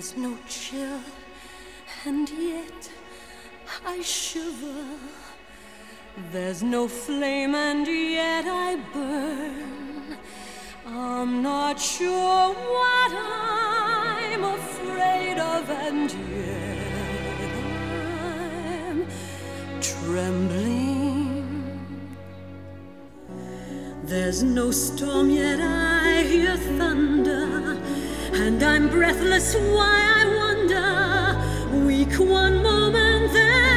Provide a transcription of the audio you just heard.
There's no chill, and yet I shiver. There's no flame, and yet I burn. I'm not sure what I'm afraid of, and yet I'm trembling. There's no storm, yet I hear thunder, and I'm breathless, why I wonder. Weak one moment, then